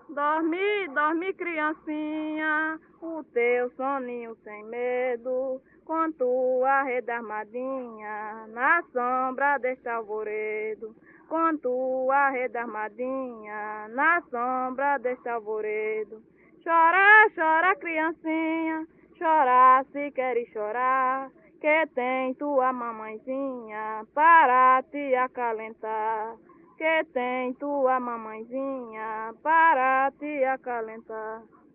Dorme, dorme, criancinha, o teu soninho sem medo, com tua rede armadinha, na sombra deste alvoredo. Com tua rede armadinha, na sombra deste alvoredo. Chora, chora, criancinha, chora se queres chorar, que tem tua mamãezinha para te acalentar. Que tem tua mamãezinha para te acalentar.